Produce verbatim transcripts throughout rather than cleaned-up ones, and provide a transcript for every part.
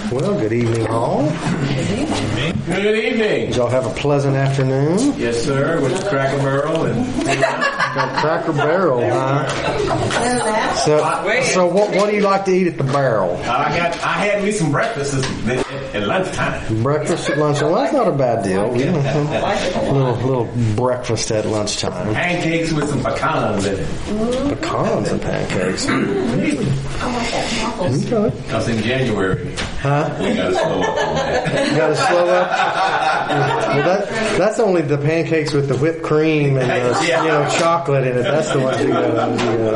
Well, good evening, all. Good evening. Good evening. Did y'all have a pleasant afternoon? Yes, sir, with Cracker Barrel and Got Cracker Barrel, huh? So, so what, what do you like to eat at the Barrel? I got. I had me some breakfast at, at lunchtime. Breakfast at lunchtime. Well, that's not a bad deal. You know, little little breakfast at lunchtime. Pancakes with some pecans in it. Pecans and pancakes. Okay. Because in January, huh? We got to slow up on that. You got to slow up. Well, that that's only the pancakes with the whipped cream and the, yeah. you know, chocolate in it. That's the ones you got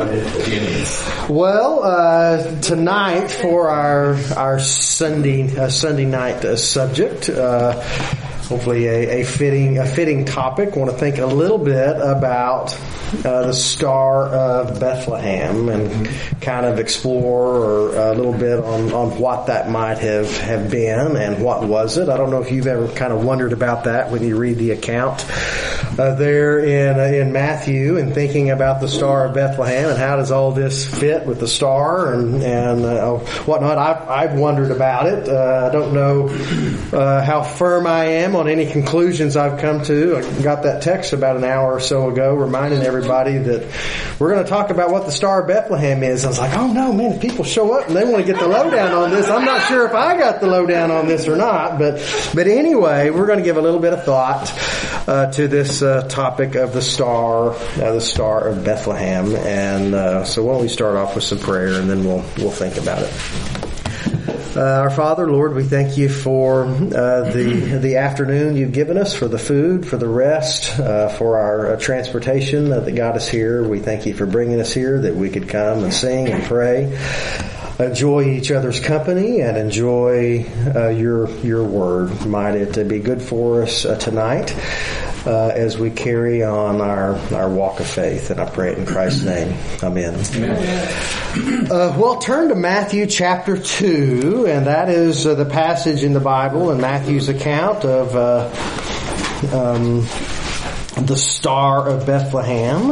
to. Well, uh, tonight for our our Sunday uh, Sunday night uh, subject. Uh, Hopefully a, a fitting a fitting topic. I want to think a little bit about uh, the Star of Bethlehem and kind of explore a little bit on, on what that might have, have been and what was it. I don't know if you've ever kind of wondered about that when you read the account uh, there in uh, in Matthew and thinking about the Star of Bethlehem and how does all this fit with the star and and uh, whatnot. I've, I've wondered about it. Uh, I don't know uh, how firm I am on any conclusions I've come to. I got that text about an hour or so ago reminding everybody that we're going to talk about what the Star of Bethlehem is. I was like, oh no, man, if people show up and they want to get the lowdown on this, I'm not sure if I got the lowdown on this or not. But but anyway, we're going to give a little bit of thought uh, to this uh, topic of the Star, uh, the Star of Bethlehem. And uh, so why don't we start off with some prayer and then we'll we'll think about it. Uh, our Father, Lord, we thank you for uh, the the afternoon you've given us, for the food, for the rest, uh, for our uh, transportation uh, that got us here. We thank you for bringing us here that we could come and sing and pray, enjoy each other's company, and enjoy uh, your your word. Might it be good for us uh, tonight uh, as we carry on our, our walk of faith. And I pray it in Christ's name. Amen. Amen. Uh, well, turn to Matthew chapter two, and that is uh, the passage in the Bible in Matthew's account of uh, um, the Star of Bethlehem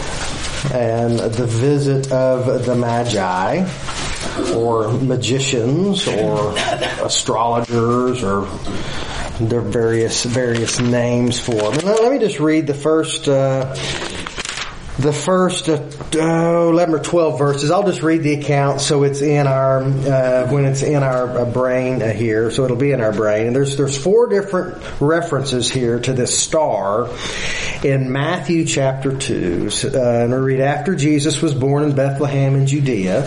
and the visit of the Magi, or magicians, or astrologers, or there are various various names for them. And let me just read the first uh, the first uh, eleven or twelve verses. I'll just read the account so it's in our uh, when it's in our uh, brain uh, here, so it'll be in our brain. And there's there's four different references here to this star in Matthew chapter two. Uh, and we read, after Jesus was born in Bethlehem in Judea,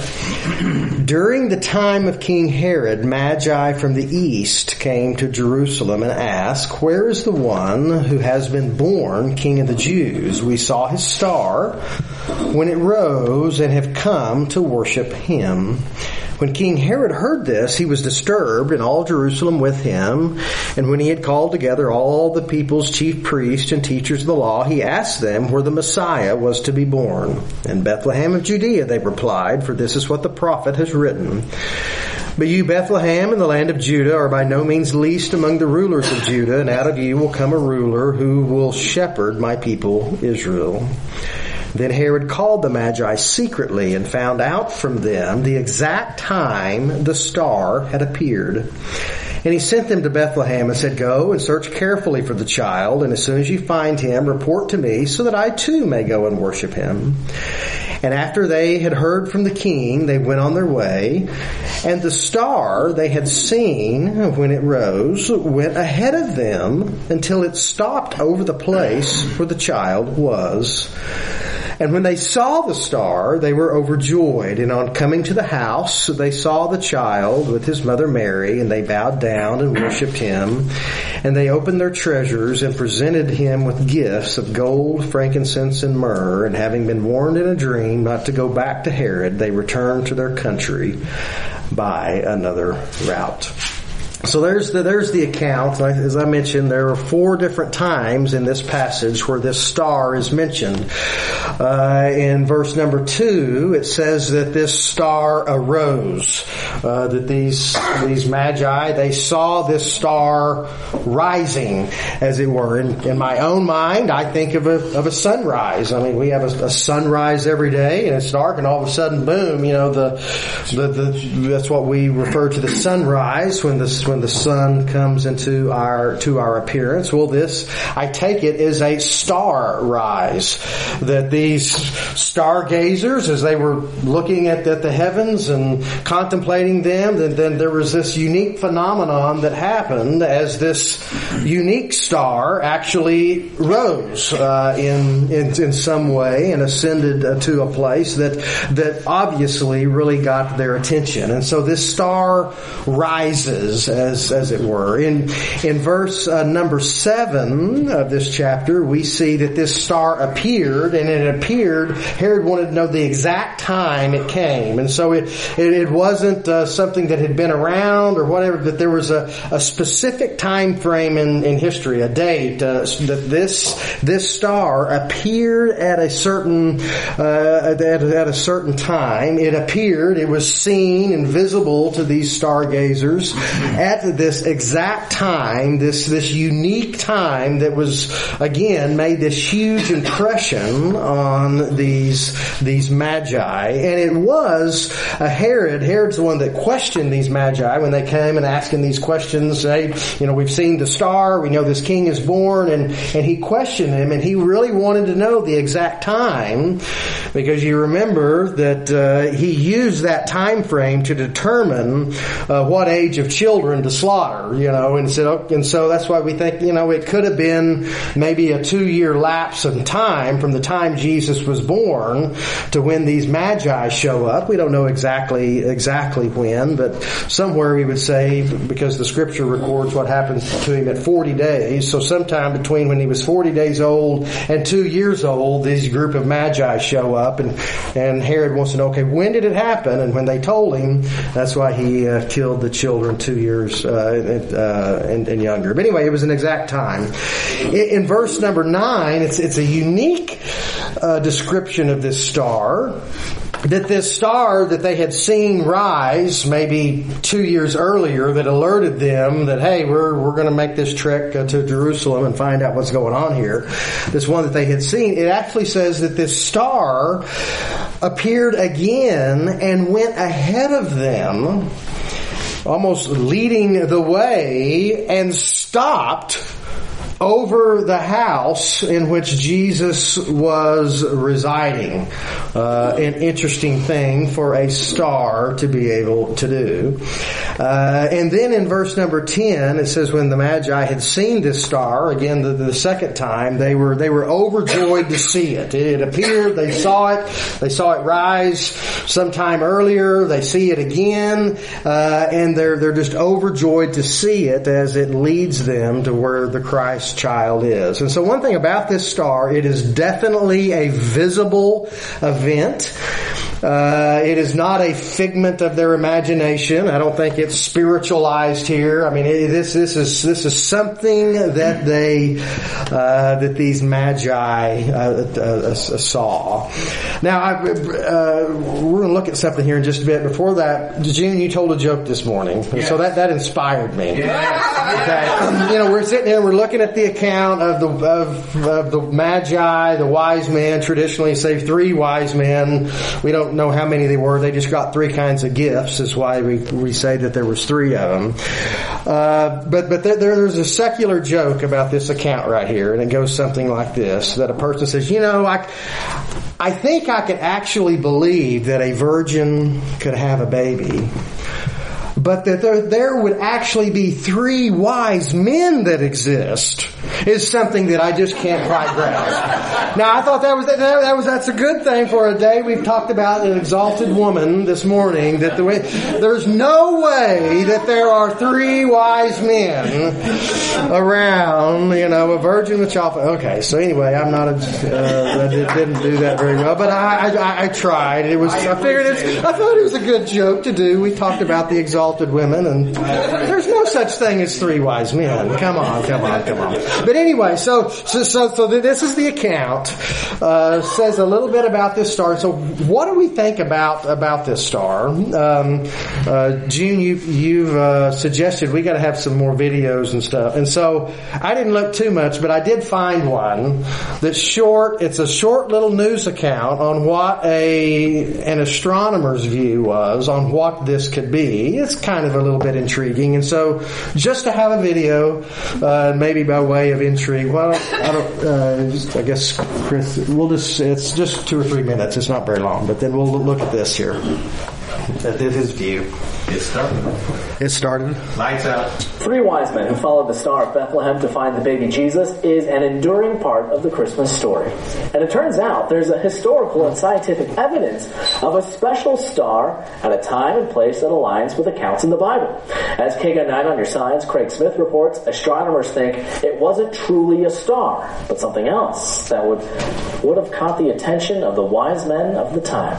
during the time of King Herod, Magi from the east came to Jerusalem and asked, where is the one who has been born King of the Jews? We saw his star when it rose and have come to worship him. When King Herod heard this, he was disturbed, and all Jerusalem with him. And when he had called together all the people's chief priests and teachers of the law, he asked them where the Messiah was to be born. In Bethlehem of Judea, they replied, for this is what the prophet has written. But you, Bethlehem, in the land of Judah, are by no means least among the rulers of Judah, and out of you will come a ruler who will shepherd my people Israel. Then Herod called the Magi secretly and found out from them the exact time the star had appeared. And he sent them to Bethlehem and said, go and search carefully for the child, and as soon as you find him, report to me so that I too may go and worship him. And after they had heard from the king, they went on their way, and the star they had seen when it rose went ahead of them until it stopped over the place where the child was. And when they saw the star, they were overjoyed. And on coming to the house, they saw the child with his mother Mary, and they bowed down and worshipped him. And they opened their treasures and presented him with gifts of gold, frankincense, and myrrh. And having been warned in a dream not to go back to Herod, they returned to their country by another route. So there's the, there's the account. As I mentioned, there are four different times in this passage where this star is mentioned. Uh, in verse number two, it says that this star arose. Uh, that these these magi, they saw this star rising, as it were. In, in my own mind, I think of a of a sunrise. I mean, we have a, a sunrise every day, and it's dark, and all of a sudden, boom! You know, the the, the that's what we refer to the sunrise when the when the sun comes into our to our appearance. Well, this, I take it, is a star rise. That these stargazers, as they were looking at, at the heavens and contemplating them, then, then there was this unique phenomenon that happened as this unique star actually rose uh, in, in in some way and ascended uh, to a place that that obviously really got their attention. And so this star rises, as as it were. In in verse uh, number seven of this chapter, we see that this star appeared, and it appeared. Herod wanted to know the exact time it came, and so it it, it wasn't uh, something that had been around or whatever. But there was a, a specific time frame in, in history, a date uh, that this this star appeared at a certain uh, at, at a certain time. It appeared. It was seen and visible to these stargazers at this exact time, this this unique time that was, again, made this huge impression on these these magi. And it was uh, Herod. Herod's the one that questioned these magi when they came and asking these questions. Hey, you know, we've seen the star. We know this king is born. And, and he questioned him, and he really wanted to know the exact time, because you remember that uh, he used that time frame to determine uh, what age of children to slaughter, you know, and so, and so that's why we think, you know, it could have been maybe a two-year lapse in time from the time Jesus was born to when these magi show up. We don't know exactly exactly when, but somewhere we would say, because the scripture records what happens to him at forty days, so sometime between when he was forty days old and two years old, this group of magi show up, and, and Herod wants to know, okay, when did it happen? And when they told him, that's why he uh, killed the children two years uh, uh, and, and younger. But anyway, it was an exact time. In, in verse number nine, it's it's a unique uh, description of this star. That this star that they had seen rise maybe two years earlier that alerted them that, hey, we're we're going to make this trek uh, to Jerusalem and find out what's going on here. This one that they had seen, it actually says that this star appeared again and went ahead of them, almost leading the way, and stopped over the house in which Jesus was residing. Uh, an interesting thing for a star to be able to do. Uh, and then in verse number ten, it says, when the Magi had seen this star, again the, the second time, they were they were overjoyed to see it. It appeared, they saw it, they saw it rise sometime earlier, they see it again, uh, and they're they're just overjoyed to see it as it leads them to where the Christ child is. And so one thing about this star, it is definitely a visible event. Uh, it is not a figment of their imagination. I don't think it's spiritualized here. I mean, it, this this is this is something that they uh, that these magi uh, uh, saw. Now, I, uh, we're going to look at something here in just a bit. Before that, June, you told a joke this morning, yes. So that that inspired me. Yes. Okay, you know, we're sitting here, we're looking at the account of the of, of the magi, the wise men. Traditionally, say three wise men. We don't know how many they were. They just got three kinds of gifts. Is why we we say that there was three of them. Uh, but but there, there's a secular joke about this account right here, and it goes something like this: that a person says, you know, I I think I could actually believe that a virgin could have a baby, but that there, there would actually be three wise men that exist is something that I just can't quite grasp. Now, I thought that was that, that was that's a good thing for a day. We've talked about an exalted woman this morning. That the way there's no way that there are three wise men around. You know, a virgin with child. Okay, so anyway, I'm not a. Uh, I didn't do that very well, but I I, I tried. It was. I figured it's. I thought it was a good joke to do. We talked about the exalted women, and there's no no such thing as three wise men. Come on, come on, come on. But anyway, so so so, so this is the account. Uh, says a little bit about this star. So what do we think about about this star? Um, uh, June, you you've uh, suggested we got to have some more videos and stuff, and so I didn't look too much, but I did find one that's short. It's a short little news account on what a an astronomer's view was on what this could be. It's kind of a little bit intriguing, and so just to have a video, uh, maybe by way of intrigue. Well, I don't. Uh, I guess Chris, we'll just. It's just two or three minutes. It's not very long, but then we'll look at this here. At his view. It started. It started. Lights out. Three wise men who followed the star of Bethlehem to find the baby Jesus is an enduring part of the Christmas story. And it turns out there's a historical and scientific evidence of a special star at a time and place that aligns with accounts in the Bible. As K G A nine on Your Science, Craig Smith reports, astronomers think it wasn't truly a star, but something else that would, would have caught the attention of the wise men of the time.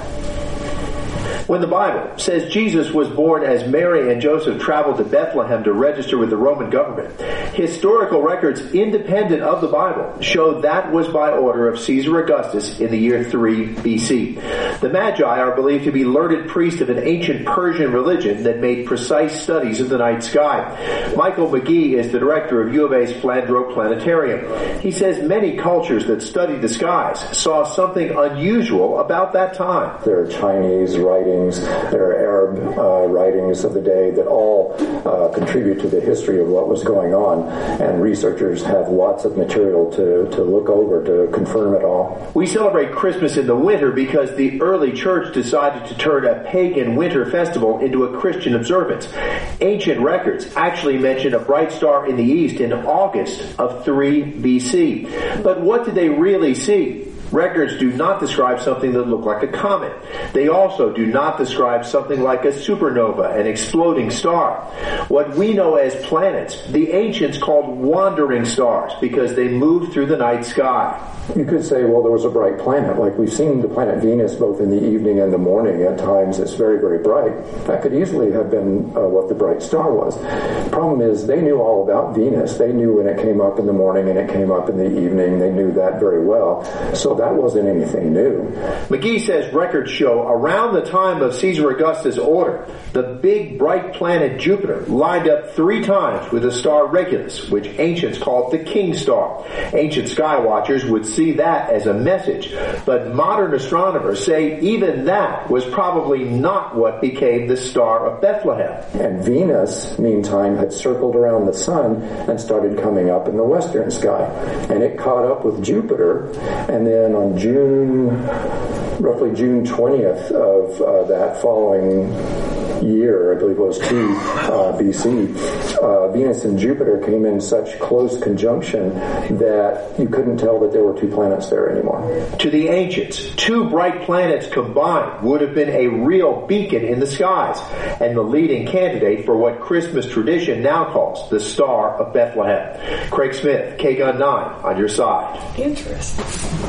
When the Bible says Jesus was born as Mary and Joseph traveled to Bethlehem to register with the Roman government, historical records independent of the Bible show that was by order of Caesar Augustus in the year three B C. The Magi are believed to be learned priests of an ancient Persian religion that made precise studies of the night sky. Michael McGee is the director of U of A's Flandreau Planetarium. He says many cultures that studied the skies saw something unusual about that time. There are Chinese writings, there are Arab uh, writings of the day that all uh, contribute to the history of what was going on, and researchers have lots of material to, to look over to confirm it all. We celebrate Christmas in the winter because the early church decided to turn a pagan winter festival into a Christian observance. Ancient records actually mention a bright star in the east in August of three B C. But what did they really see? Records do not describe something that looked like a comet. They also do not describe something like a supernova, an exploding star. What we know as planets, the ancients called wandering stars because they moved through the night sky. You could say, well, there was a bright planet. Like we've seen the planet Venus both in the evening and the morning. At times it's very, very bright. That could easily have been uh, what the bright star was. The problem is they knew all about Venus. They knew when it came up in the morning and it came up in the evening. They knew that very well. So that wasn't anything new. McGee says records show around the time of Caesar Augustus' order, the big bright planet Jupiter lined up three times with the star Regulus, which ancients called the king star. Ancient sky watchers would see that as a message, but modern astronomers say even that was probably not what became the Star of Bethlehem. And Venus, meantime, had circled around the sun and started coming up in the western sky. And it caught up with Jupiter, and then on June, roughly June twentieth of uh, that following year, I believe it was two uh, B C, uh, Venus and Jupiter came in such close conjunction that you couldn't tell that there were two planets there anymore. To the ancients, two bright planets combined would have been a real beacon in the skies and the leading candidate for what Christmas tradition now calls the Star of Bethlehem. Craig Smith, K G A nine, on your side. Interesting.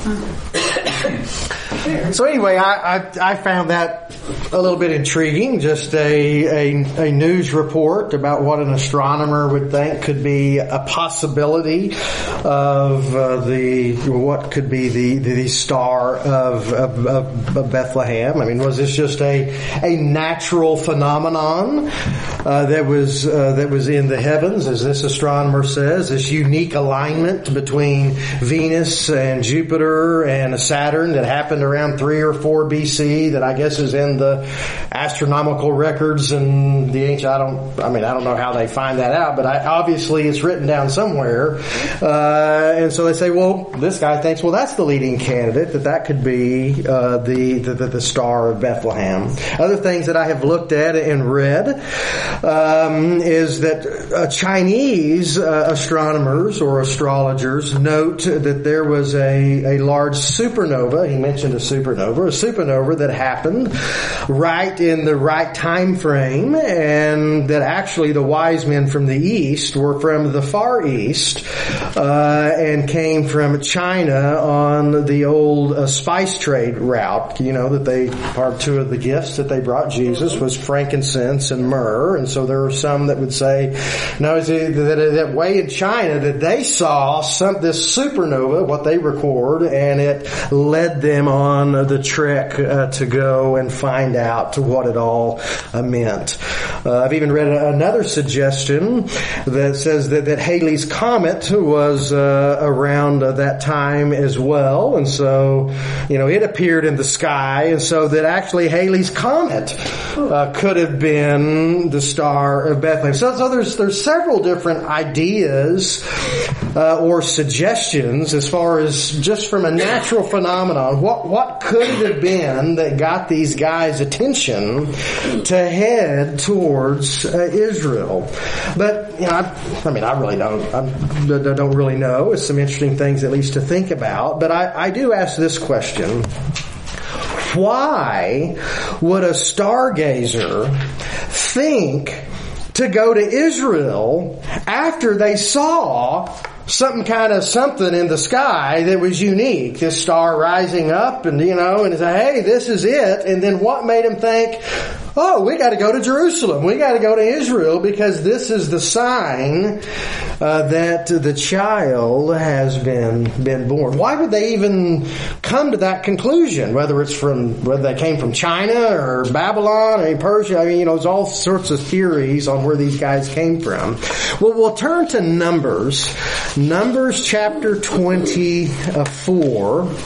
So anyway, I, I, I found that a little bit intriguing. Just a, a a news report about what an astronomer would think could be a possibility of uh, the what could be the the star of, of, of Bethlehem. I mean, was this just a a natural phenomenon uh, that was uh, that was in the heavens, as this astronomer says, this unique alignment between Venus and Jupiter and Saturn that happened around three or four B C that I guess is in the astronomical records and the ancient, I don't, I mean, I don't know how they find that out, but I, obviously it's written down somewhere. Uh, and so they say, well, this guy thinks, well, that's the leading candidate, that that could be, uh, the, the, the Star of Bethlehem. Other things that I have looked at and read, um, is that uh, Chinese uh, astronomers or astrologers note that there was a, a large supernova. He mentioned a supernova, a supernova that happened right in the right time frame, and that actually the wise men from the east were from the far east, uh, and came from China on the old uh, spice trade route. You know, that they, part two of the gifts that they brought Jesus was frankincense and myrrh, and so there are some that would say, no, that, that way in China that they saw some, this supernova, what they record, and it led them on the trek uh, to go and find out what it all uh, meant. Uh, I've even read another suggestion that says that, that Halley's Comet was uh, around uh, that time as well, and so, you know, it appeared in the sky, and so that actually Halley's Comet uh, could have been the Star of Bethlehem. So, so there's there's several different ideas uh, or suggestions as far as just from a natural phenomenon. What what could it have been that got these guys' attention to head towards uh, Israel? But you know, I, I mean, I really don't I don't really know. It's some interesting things at least to think about. But I, I do ask this question. Why would a stargazer think to go to Israel after they saw something kind of something in the sky that was unique, this star rising up, and you know, and say, hey, this is it. And then what made him think, oh, we got to go to Jerusalem, we got to go to Israel, because this is the sign uh, that the child has been been born? Why would they even come to that conclusion? Whether it's from whether they came from China or Babylon or Persia, I mean, you know, there's all sorts of theories on where these guys came from. Well, we'll turn to Numbers. Numbers chapter twenty-four.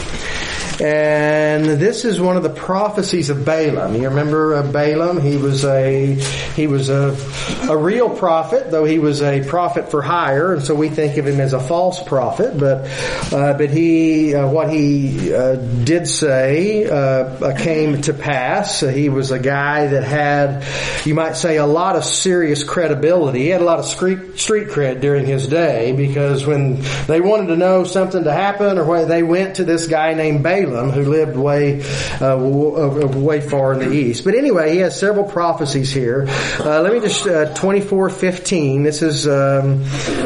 And this is one of the prophecies of Balaam. You remember uh, Balaam? He was a he was a a real prophet, though he was a prophet for hire, and so we think of him as a false prophet. But uh, but he uh, what he uh, did say uh, came to pass. Uh, he was a guy that had, you might say, a lot of serious credibility. He had a lot of street street cred during his day, because when they wanted to know something to happen, or when they went to this guy named Balaam, who lived way uh, way far in the east. But anyway, he has several prophecies here. Uh, let me just, uh, twenty-four fifteen, this is um,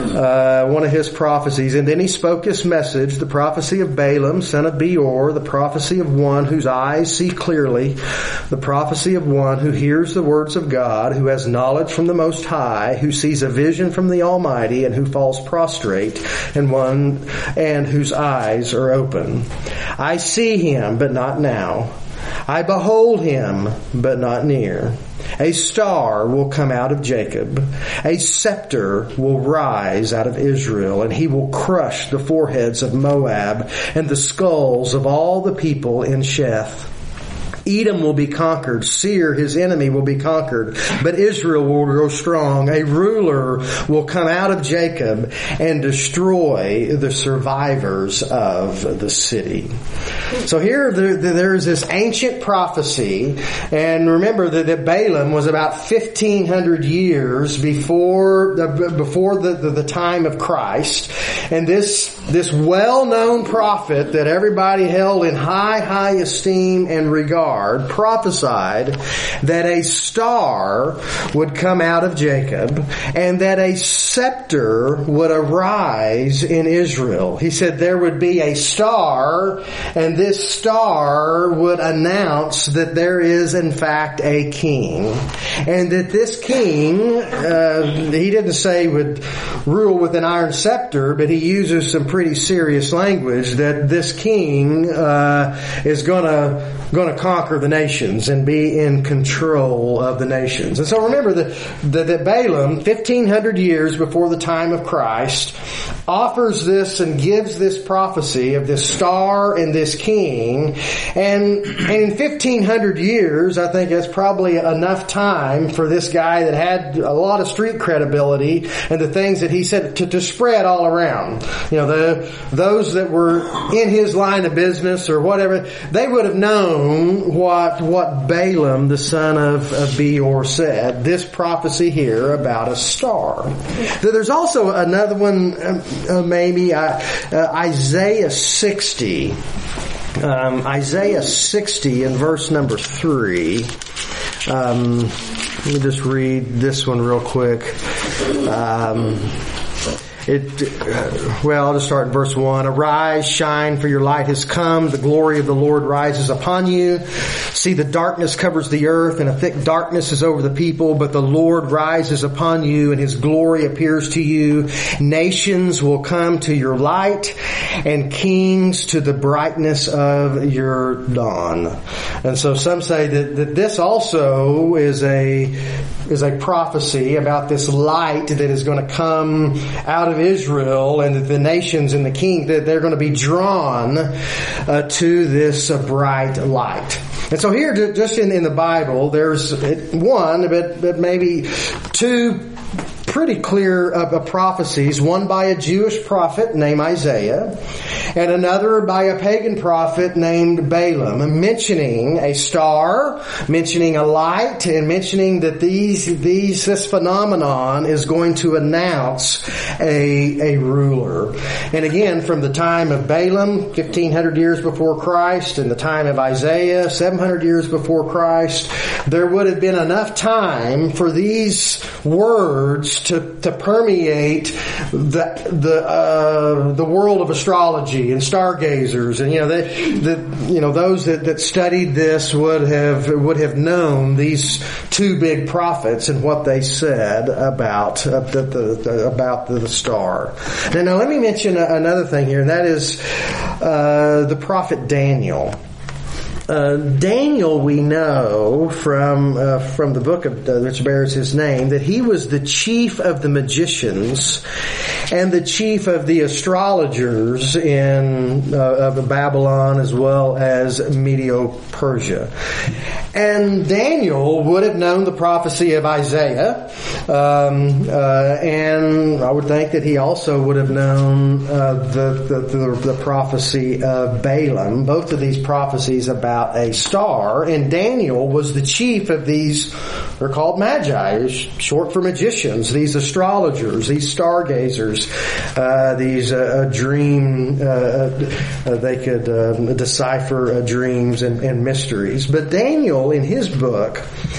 uh, one of his prophecies. And then he spoke this message, the prophecy of Balaam, son of Beor, the prophecy of one whose eyes see clearly, the prophecy of one who hears the words of God, who has knowledge from the Most High, who sees a vision from the Almighty, and who falls prostrate, and one and whose eyes are open. I see him, but not now. I behold him, but not near. A star will come out of Jacob. A scepter will rise out of Israel, and he will crush the foreheads of Moab and the skulls of all the people in Sheth. Edom will be conquered. Seir, his enemy, will be conquered. But Israel will grow strong. A ruler will come out of Jacob and destroy the survivors of the city. So here there's this ancient prophecy. And remember that, that Balaam was about fifteen hundred years before the, before the, the, the time of Christ. And this, this well-known prophet that everybody held in high, high esteem and regard prophesied that a star would come out of Jacob and that a scepter would arise in Israel. He said there would be a star, and this star would announce that there is in fact a king, and that this king, uh, he didn't say would rule with an iron scepter, but he uses some pretty serious language that this king uh, is gonna gonna conquer the nations and be in control of the nations. And so remember that, that, that Balaam, fifteen hundred years before the time of Christ, offers this and gives this prophecy of this star and this king. And, and in fifteen hundred years, I think that's probably enough time for this guy that had a lot of street credibility and the things that he said to, to spread all around. You know, the, those that were in his line of business or whatever, they would have known what, what Balaam, the son of, of Beor, said. This prophecy here about a star. There's also another one, uh, maybe uh, uh, Isaiah sixty. Um, Isaiah sixty and verse number three. Um, let me just read this one real quick. Um, It, uh, well, I'll just start in verse one. Arise, shine, for your light has come. The glory of the Lord rises upon you. See, the darkness covers the earth, and a thick darkness is over the people, but the Lord rises upon you, and His glory appears to you. Nations will come to your light, and kings to the brightness of your dawn. And so some say that, that this also is a is a prophecy about this light that is going to come out of Israel, and that the nations and the king, that they're going to be drawn uh, to this uh, bright light. And so here, just in, in the Bible, there's one, but, but maybe two pretty clear uh, prophecies, one by a Jewish prophet named Isaiah, and another by a pagan prophet named Balaam, mentioning a star, mentioning a light, and mentioning that these, these, this phenomenon is going to announce a, a ruler. And again, from the time of Balaam, fifteen hundred years before Christ, and the time of Isaiah, seven hundred years before Christ, there would have been enough time for these words to, to permeate the, the, uh, the world of astrology and stargazers, and you know, they, the, you know, those that, that studied this would have would have known these two big prophets and what they said about uh, the, the, the about the, the star. Now, now, let me mention another thing here, and that is uh, the prophet Daniel. Uh, Daniel, we know from uh, from the book of uh, which bears his name, that he was the chief of the magicians and the chief of the astrologers in uh, of Babylon as well as Medo-Persia. And Daniel would have known the prophecy of Isaiah, um, uh, and I would think that he also would have known uh, the, the, the the prophecy of Balaam. Both of these prophecies about a star, and Daniel was the chief of these. They're called magi, short for magicians. These astrologers, these stargazers, uh, these uh, dream. Uh, uh, they could uh, decipher uh, dreams and, and mysteries. But Daniel, in his book,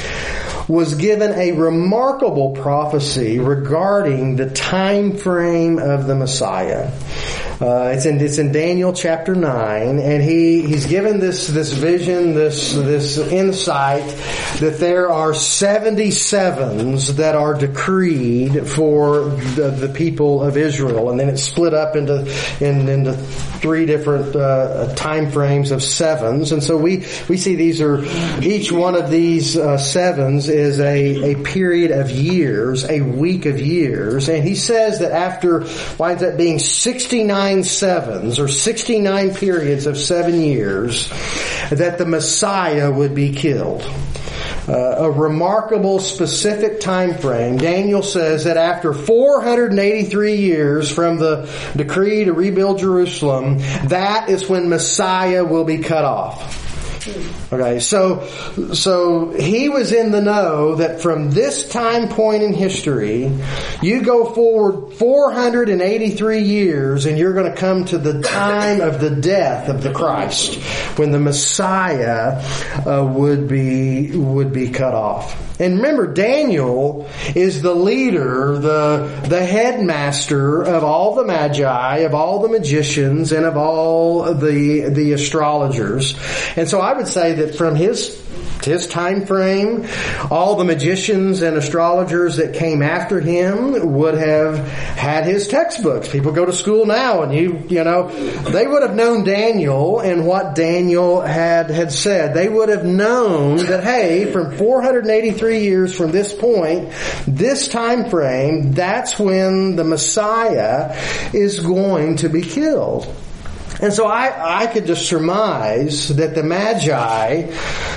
was given a remarkable prophecy regarding the time frame of the Messiah. Uh, it's in it's in Daniel chapter nine, and he he's given this this vision, this this insight that there are seventy sevens that are decreed for the, the people of Israel, and then it's split up into in, into three different uh, time frames of sevens, and so we we see these are each one of these uh, sevens is a a period of years, a week of years, and he says that after winds up being sixty-nine sevens or sixty-nine periods of seven years, that the Messiah would be killed. Uh, a remarkable specific time frame. Daniel says that after four hundred eighty-three years from the decree to rebuild Jerusalem, that is when Messiah will be cut off. Okay, so so he was in the know that from this time point in history, you go forward four hundred eighty-three years, and you're going to come to the time of the death of the Christ, when the Messiah uh, would be would be cut off. And remember, Daniel is the leader, the the headmaster of all the magi, of all the magicians, and of all the the astrologers. And so I would say that from his his time frame, all the magicians and astrologers that came after him would have had his textbooks. People go to school now, and you you know they would have known Daniel and what Daniel had had said. They would have known that, hey, from four hundred eighty-three years from this point, this time frame, that's when the Messiah is going to be killed. And so I, I could just surmise that the Magi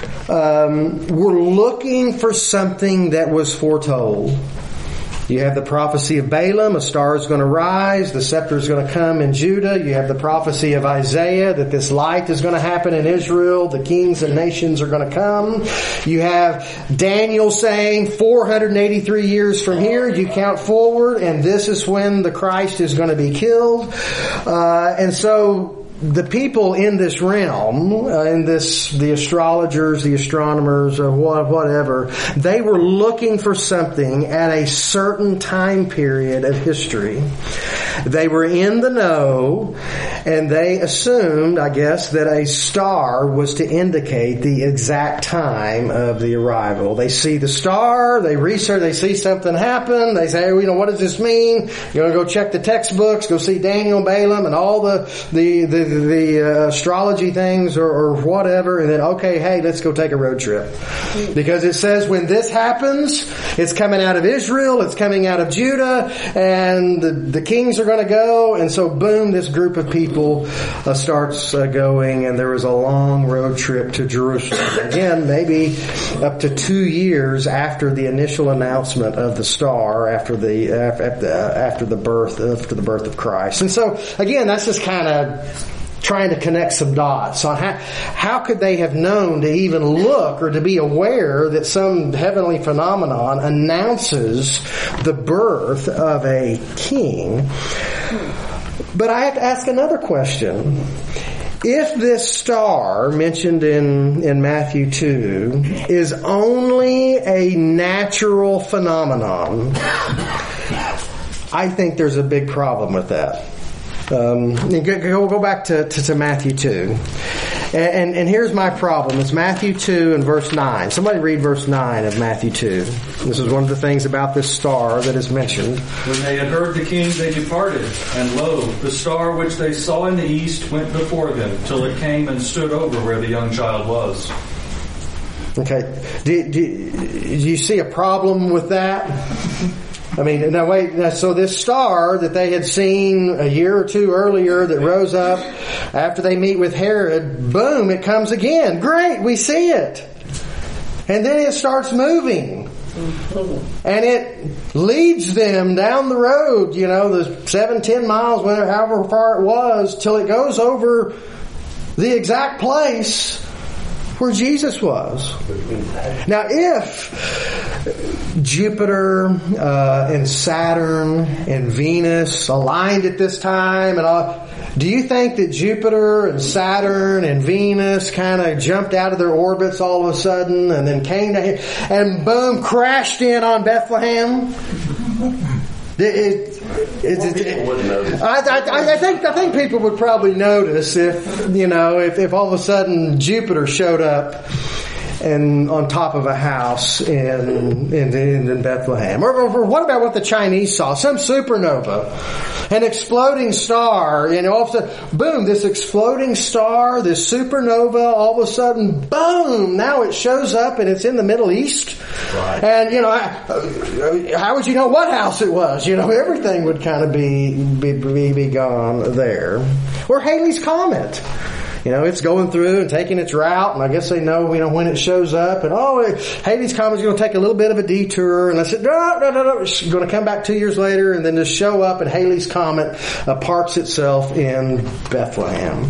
um, were looking for something that was foretold. You have the prophecy of Balaam, a star is going to rise, the scepter is going to come in Judah. You have the prophecy of Isaiah that this light is going to happen in Israel, the kings and nations are going to come. You have Daniel saying four hundred eighty-three years from here, you count forward, and this is when the Christ is going to be killed. Uh, and so the people in this realm, uh, in this, the astrologers, the astronomers, or whatever, they were looking for something at a certain time period of history. They were in the know, and they assumed, I guess, that a star was to indicate the exact time of the arrival. They see the star, they research, they see something happen, they say, you know, what does this mean? You're going to go check the textbooks, go see Daniel, Balaam, and all the the the, the uh, astrology things or, or whatever, and then, okay, hey, let's go take a road trip. Because it says when this happens, it's coming out of Israel, it's coming out of Judah, and the, the kings are going to go, and so boom, this group of people uh, starts uh, going, and there was a long road trip to Jerusalem. Again, maybe up to two years after the initial announcement of the star, after the after, after the birth after the birth of Christ. And so again, that's just kind of trying to connect some dots on how, how could they have known to even look or to be aware that some heavenly phenomenon announces the birth of a king. But I have to ask another question. If this star mentioned in, in Matthew two is only a natural phenomenon, I think there's a big problem with that. Um, go, go back to, to, to Matthew two. And, and, and here's my problem. It's Matthew two and verse nine. Somebody read verse nine of Matthew two. This is one of the things about this star that is mentioned. When they had heard the king, they departed. And lo, the star which they saw in the east went before them, till it came and stood over where the young child was. Okay. Do, do, do you see a problem with that? I mean, now wait, now, so this star that they had seen a year or two earlier that rose up after they meet with Herod, boom, it comes again. Great, we see it. And then it starts moving. And it leads them down the road, you know, the seven, ten miles, whatever, however far it was, till it goes over the exact place where Jesus was. Now, if Jupiter uh, and Saturn and Venus aligned at this time, and all, do you think that Jupiter and Saturn and Venus kind of jumped out of their orbits all of a sudden and then came to him and boom, crashed in on Bethlehem? It, it, it, it, I, I, I think I think people would probably notice if you know if, if all of a sudden Jupiter showed up and on top of a house in in, in Bethlehem, or, or what about what the Chinese saw? Some supernova, an exploding star, and all of a sudden, boom! This exploding star, this supernova, all of a sudden, boom! Now it shows up and it's in the Middle East. Right. And, you know, how would you know what house it was? You know, everything would kind of be, be, be, be gone there. Or Halley's Comet. You know, it's going through and taking its route, and I guess they know, you know, when it shows up, and oh, Halley's Comet's going to take a little bit of a detour, and I said, no, no, no, no, it's going to come back two years later, and then just show up, and Halley's Comet uh, parks itself in Bethlehem.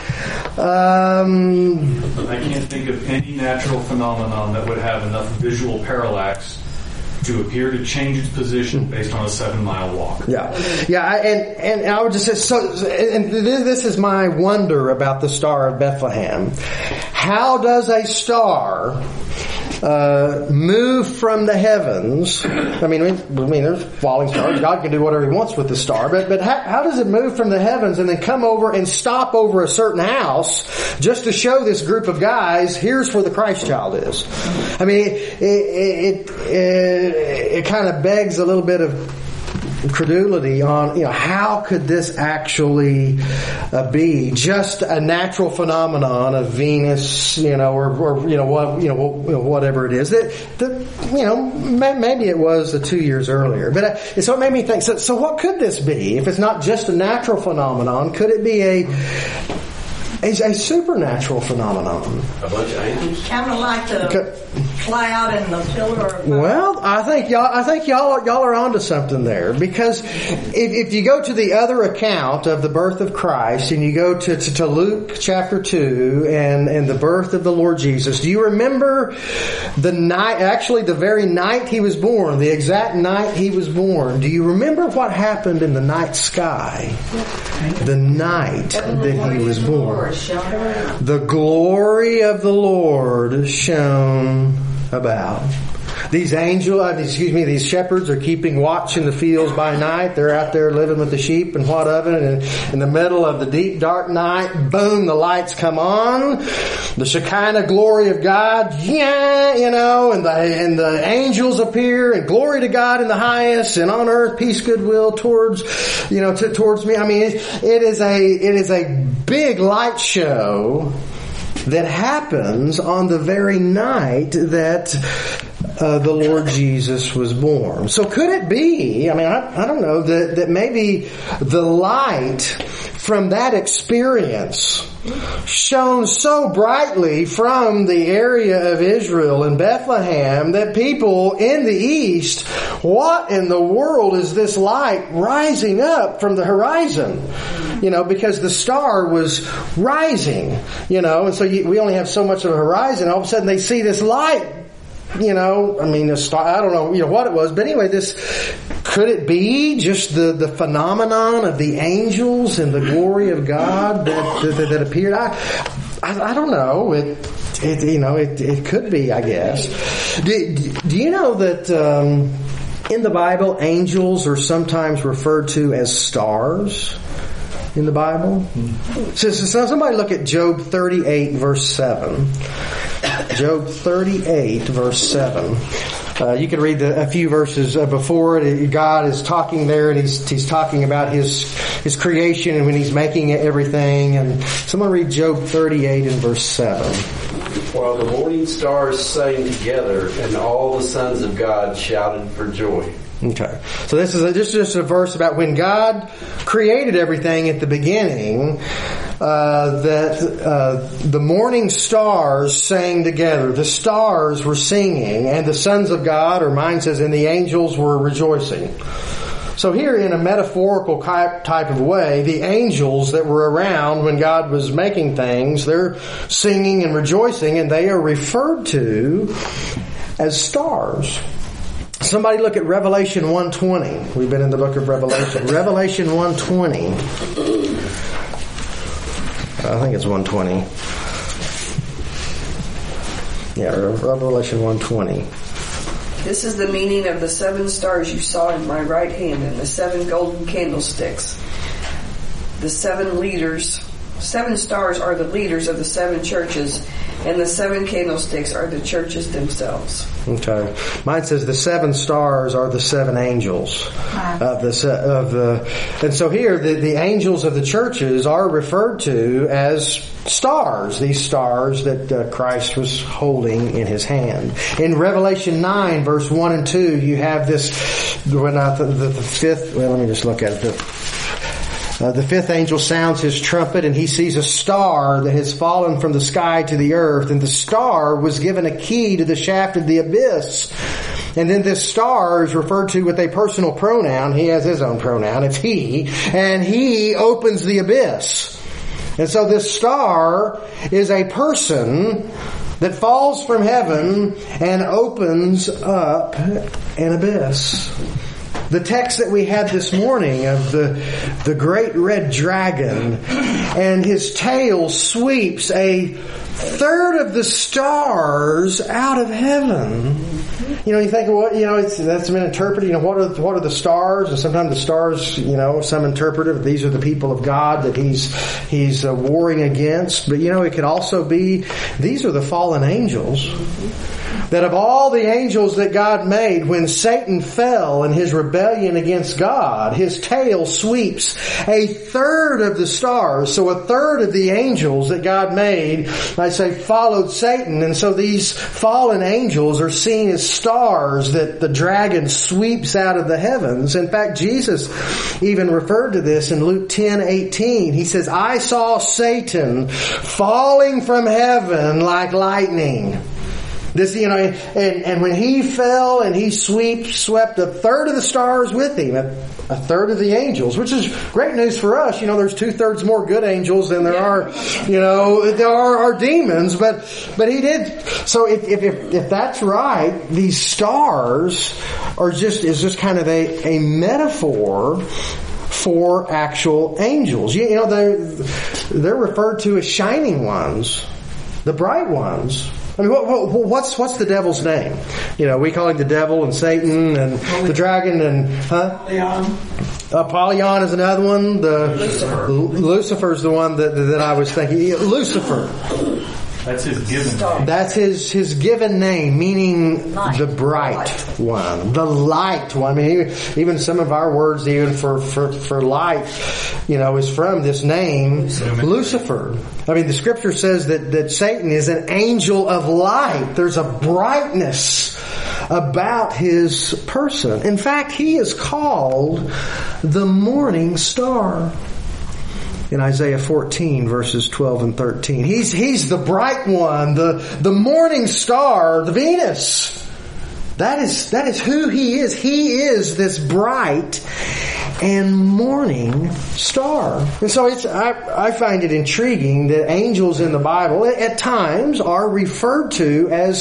Um, I can't think of any natural phenomenon that would have enough visual parallax to appear to change its position based on a seven-mile walk. Yeah, yeah, and and I would just say, so, and this is my wonder about the Star of Bethlehem. How does a star uh, move from the heavens? I mean, I mean, there's falling stars. God can do whatever He wants with the star, but but how, how does it move from the heavens and then come over and stop over a certain house just to show this group of guys, here's where the Christ child is? I mean, it it, it, it it kind of begs a little bit of credulity on, you know, how could this actually uh, be just a natural phenomenon of Venus, you know, or, or you know, what, you know, whatever it is that, that you know, maybe it was uh, two years earlier. But uh, so it made me think. So, so what could this be? If it's not just a natural phenomenon, could it be a is a supernatural phenomenon. A bunch of angels? Kind of like the cloud and the pillar of fire. Well, I think y'all, I think y'all, y'all are onto something there, because if, if you go to the other account of the birth of Christ, and you go to, to, to Luke chapter two and, and the birth of the Lord Jesus, do you remember the night, actually the very night he was born, the exact night he was born? Do you remember what happened in the night sky? The night that he was born. The glory of the Lord shone about. These angels, uh, excuse me, these shepherds are keeping watch in the fields by night. They're out there living with the sheep and what of it. And in the middle of the deep, dark night, boom, the lights come on. The Shekinah glory of God, yeah, you know, and the, and the angels appear, and glory to God in the highest, and on earth peace, goodwill towards, you know, t- towards me. I mean, it, it is a, it is a big light show that happens on the very night that uh, the Lord Jesus was born. So could it be, I mean, I, I don't know, that, that maybe the light from that experience shone so brightly from the area of Israel in Bethlehem that people in the east, what in the world is this light rising up from the horizon? You know, because the star was rising, you know, and so you, we only have so much of a horizon. All of a sudden they see this light, you know, I mean, a star, I don't know, you know, what it was, but anyway, this, could it be just the, the phenomenon of the angels and the glory of God that, that, that appeared? I, I, I don't know. It, it, you know, it, it could be, I guess. Do, do you know that, um, in the Bible, angels are sometimes referred to as stars? In the Bible? So, so somebody look at Job thirty-eight verse seven. Job thirty-eight verse seven. Uh, you can read the, a few verses uh, before it. God is talking there, and he's he's talking about his his creation and when he's making everything. And someone read Job thirty-eight and verse seven. While the morning stars sang together, and all the sons of God shouted for joy. Okay, so this is a, this is just a verse about when God created everything at the beginning. Uh, that uh, the morning stars sang together. The stars were singing, and the sons of God, or mine says, and the angels were rejoicing. So here, in a metaphorical type of way, the angels that were around when God was making things, they're singing and rejoicing, and they are referred to as stars. Somebody look at Revelation one twenty. We've been in the book of Revelation. Revelation one twenty. I think it's one twenty. Yeah, Revelation one twenty. This is the meaning of the seven stars you saw in my right hand and the seven golden candlesticks. The seven leaders, seven stars are the leaders of the seven churches, and the seven candlesticks are the churches themselves. Okay. Mine says the seven stars are the seven angels of the of the, and so here the, the angels of the churches are referred to as stars. These stars that uh, Christ was holding in his hand. In Revelation nine, verse one and two, you have this. When I the, the, the fifth. Well, let me just look at it. The, Uh, the fifth angel sounds his trumpet, and he sees a star that has fallen from the sky to the earth, and the star was given a key to the shaft of the abyss. And then this star is referred to with a personal pronoun. He has his own pronoun. It's he. And he opens the abyss. And so this star is a person that falls from heaven and opens up an abyss. The text that we had this morning of the the great red dragon, and his tail sweeps a third of the stars out of heaven. You know, you think, well, you know, it's, that's been interpreted. You know, what are what are the stars? And sometimes the stars, you know, some interpret it. These are the people of God that he's he's uh, warring against. But you know, it could also be these are the fallen angels. that of all the angels that God made, when Satan fell in his rebellion against God, his tail sweeps a third of the stars. So a third of the angels that God made, I say, followed Satan. And so these fallen angels are seen as stars that the dragon sweeps out of the heavens. In fact, Jesus even referred to this in Luke ten eighteen. He says, I saw Satan falling from heaven like lightning. This, you know, and, and when he fell and he sweep, swept a third of the stars with him, a, a third of the angels, which is great news for us. You know, there's two thirds more good angels than there are, you know, there are, are demons, but, but he did. So if, if, if, if that's right, these stars are just, is just kind of a, a metaphor for actual angels. You, you know, they're, they're referred to as shining ones, the bright ones. I mean, what, what, what's what's the devil's name? You know, we call him the devil and Satan and the dragon and huh? Apollyon. Apollyon is another one. The Lucifer. Lucifer's the one that that I was thinking. Lucifer. That's his given name. That's his, his given name, meaning light. the bright light. one, the light one. I mean, even, even some of our words, even for, for, for light, you know, is from this name, Lucifer. Lucifer. I mean, the scripture says that, that Satan is an angel of light. There's a brightness about his person. In fact, he is called the morning star. In Isaiah fourteen, verses twelve and thirteen. He's, he's the bright one, the, the morning star, the Venus. That is, that is who he is. He is this bright and morning star. And so it's, I, I find it intriguing that angels in the Bible at times are referred to as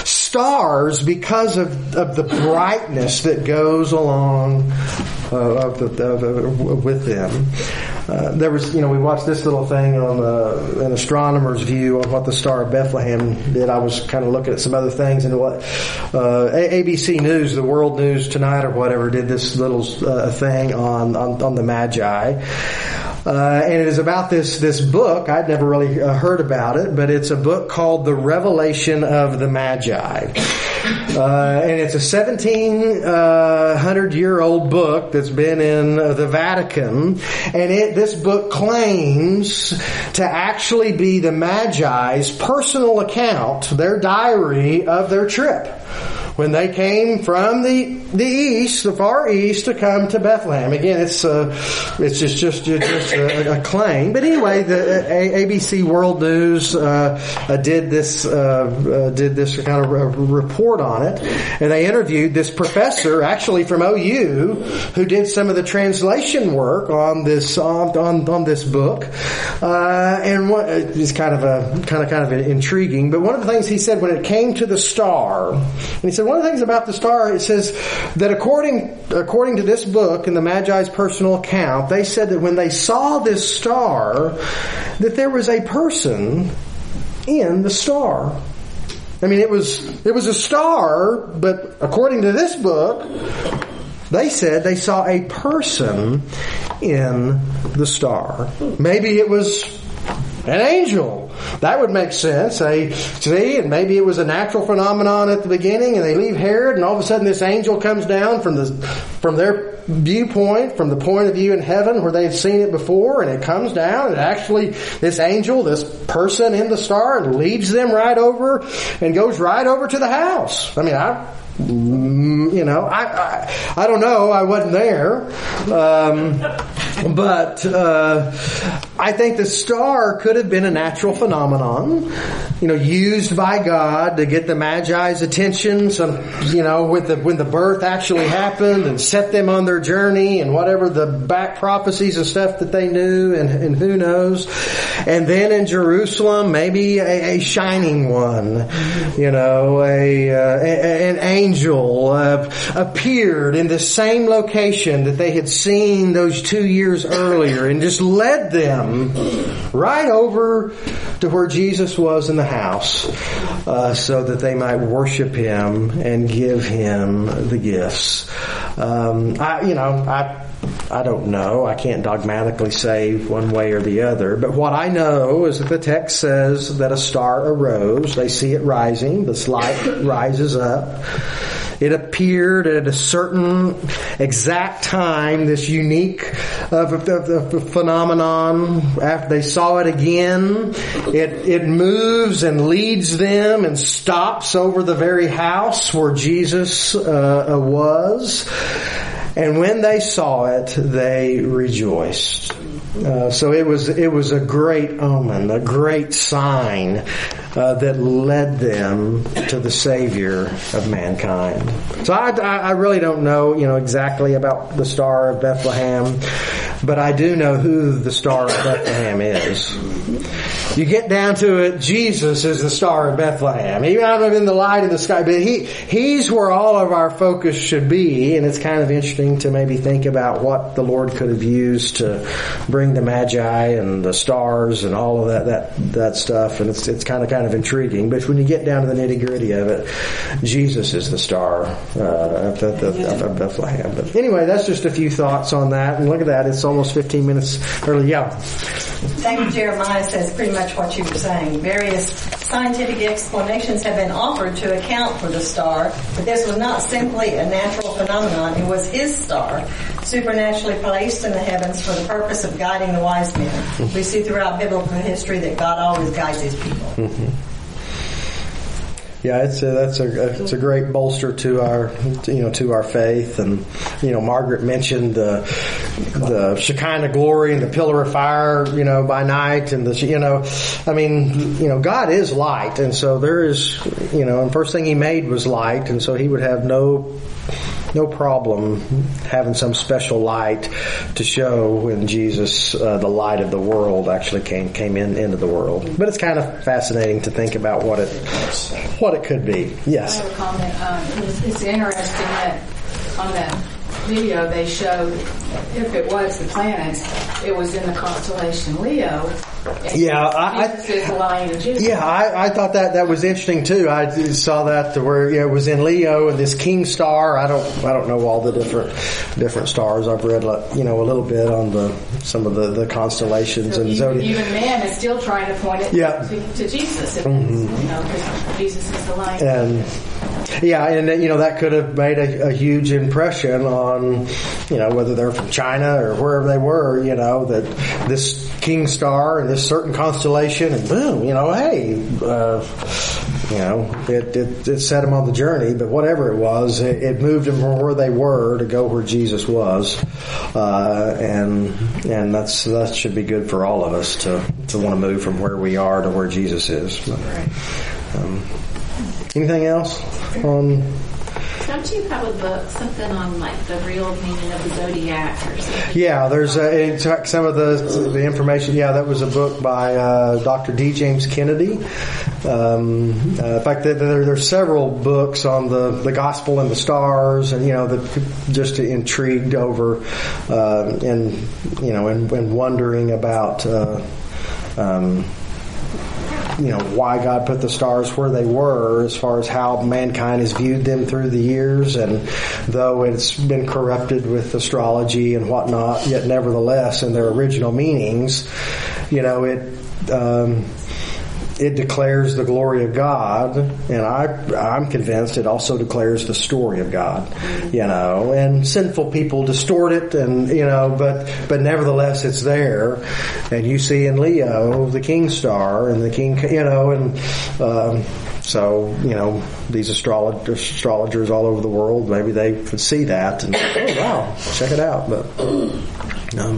stars because of, of the brightness that goes along uh, of the, of, of, with them. Uh, there was, you know, we watched this little thing on uh, an astronomer's view of what the Star of Bethlehem did. I was kind of looking at some other things, and what uh, A B C News, the World News Tonight or whatever, did this little uh, thing on, on on the Magi. Uh, and it is about this, this book. I'd never really uh, heard about it, but it's a book called The Revelation of the Magi. Uh, and it's a seventeen hundred year old book that's been in uh, the Vatican. And it, this book claims to actually be the Magi's personal account, their diary of their trip, when they came from the the east, the far east, to come to Bethlehem. Again, it's uh, it's just just just a, a claim. But anyway, the A B C World News uh, uh, did this uh, uh, did this kind of a report on it, and they interviewed this professor, actually from O U, who did some of the translation work on this on on, on this book. Uh, and what is kind of a kind of kind of intriguing. But one of the things he said when it came to the star, and he said, one of the things about the star, it says that according according to this book and the Magi's personal account, they said that when they saw this star, that there was a person in the star. I mean, it was it was a star, but according to this book, they said they saw a person in the star. Maybe it was an angel. That would make sense. They see, and maybe it was a natural phenomenon at the beginning, and they leave Herod, and all of a sudden this angel comes down from the from their viewpoint, from the point of view in heaven where they had seen it before, and it comes down, and actually this angel, this person in the star, leads them right over and goes right over to the house. I mean, I you know, I, I, I don't know. I wasn't there. Um, but, uh, I think the star could have been a natural phenomenon, you know, used by God to get the Magi's attention. Some, you know, with the, when the birth actually happened and set them on their journey and whatever the back prophecies and stuff that they knew, and, and who knows. And then in Jerusalem, maybe a, a shining one, you know, a, uh, a an angel. Angel uh, appeared in the same location that they had seen those two years earlier and just led them right over to where Jesus was in the house, uh, so that they might worship Him and give Him the gifts. Um, I, you know, I. I don't know. I can't dogmatically say one way or the other. But what I know is that the text says that a star arose. They see it rising. This light rises up. It appeared at a certain exact time, this unique uh, phenomenon. After they saw it again, it, it moves and leads them and stops over the very house where Jesus uh, was. And when they saw it, they rejoiced. Uh, so it was it was a great omen, a great sign uh, that led them to the Savior of mankind. So I, I really don't know, you know, exactly about the Star of Bethlehem, but I do know who the Star of Bethlehem is. You get down to it, Jesus is the Star of Bethlehem. Even out of in the light of the sky, but he he's where all of our focus should be, and it's kind of interesting to maybe think about what the Lord could have used to bring the Magi and the stars and all of that that that stuff, and it's it's kind of kind of intriguing. But when you get down to the nitty gritty of it, Jesus is the Star uh, of, of, of Bethlehem. But anyway, that's just a few thoughts on that. And look at that, it's almost fifteen minutes early. Yeah. Thank you, Jeremiah says pretty much what you were saying. Various scientific explanations have been offered to account for the star, but this was not simply a natural phenomenon. It was his star, supernaturally placed in the heavens for the purpose of guiding the wise men. We see throughout biblical history that God always guides his people. Mm-hmm. Yeah, it's a, that's a it's a great bolster to our you know to our faith, and you know Margaret mentioned the the Shekinah glory and the pillar of fire you know by night, and the you know I mean you know God is light, and so there is you know and first thing He made was light, and so He would have no no problem having some special light to show when Jesus, uh, the light of the world, actually came came in into the world. But it's kind of fascinating to think about what it what it could be. Yes. I have a comment. Um, it's, it's interesting that on that video they showed if it was the planets, it was in the constellation Leo. Yeah, I, I yeah, I, I thought that that was interesting too. I saw that where you know, it was in Leo and this King star. I don't I don't know all the different different stars. I've read you know a little bit on the some of the, the constellations so and even, zodiac. Even man is still trying to point it yeah. to, to Jesus. If mm-hmm. you know, because Jesus is the light. And yeah, and you know that could have made a, a huge impression on you know whether they're from China or wherever they were. You know that this King star and this certain constellation, and boom, you know, hey, uh, you know, it, it it set them on the journey. But whatever it was, it, it moved them from where they were to go where Jesus was, uh, and and that's that should be good for all of us to to want to move from where we are to where Jesus is. But, um, anything else on? Don't you have a book, something on like the real meaning of the zodiac or something? Yeah, there's a, in fact, some of the the information. Yeah, that was a book by uh, Doctor D. James Kennedy. Um, uh, in fact, there, there there's several books on the, the gospel and the stars, and you know, the, just intrigued over uh, and you know, and, and wondering about. Uh, um, you know, why God put the stars where they were as far as how mankind has viewed them through the years. And though it's been corrupted with astrology and whatnot, yet nevertheless in their original meanings, you know, it, um, it declares the glory of God, and I, I'm convinced it also declares the story of God, you know, and sinful people distort it, and, you know, but, but nevertheless it's there, and you see in Leo the King star, and the King, you know, and, um, so, you know, these astrolog- astrologers all over the world, maybe they could see that, and, oh wow, check it out, but, um,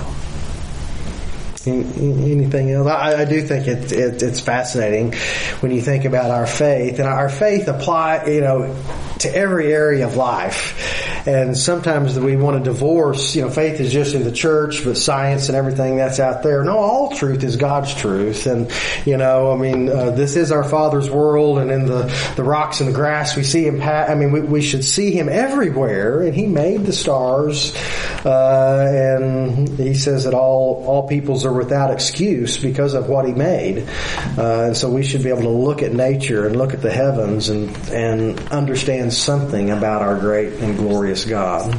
anything else? I, I do think it, it, it's fascinating when you think about our faith, and our faith apply, you know, to every area of life. And sometimes we want to divorce, you know, faith is just in the church, but science and everything that's out there. No, all truth is God's truth. And, you know, I mean, uh, this is our Father's world, and in the, the rocks and the grass, we see Him, pa- I mean, we, we should see Him everywhere, and He made the stars, uh, and He says that all, all peoples are without excuse because of what He made. Uh, and so we should be able to look at nature and look at the heavens and, and understand something about our great and glorious glorious God.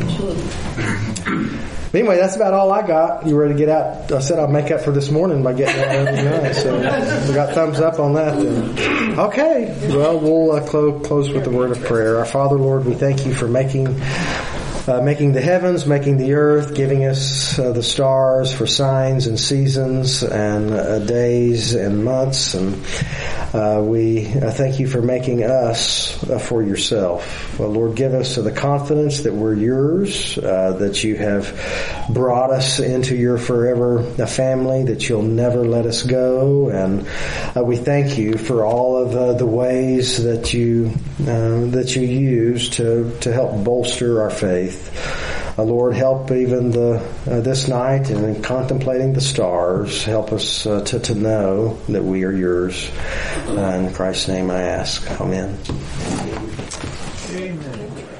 Anyway, that's about all I got. You ready to get out? I said I'll make up for this morning by getting out every night. So we got thumbs up on that then. Okay. Well, we'll uh, clo- close with the word of prayer. Our Father, Lord, we thank you for making Uh, making the heavens, making the earth, giving us uh, the stars for signs and seasons and uh, days and months. And uh, we uh, thank you for making us uh, for yourself. Well, Lord, give us uh, the confidence that we're yours, uh, that you have brought us into your forever family, that you'll never let us go. And uh, we thank you for all of uh, the ways that you uh, that you use to, to help bolster our faith. Uh, Lord, help even the uh, this night and in contemplating the stars. Help us uh, to, to know that we are yours. Uh, in Christ's name I ask. Amen. Amen.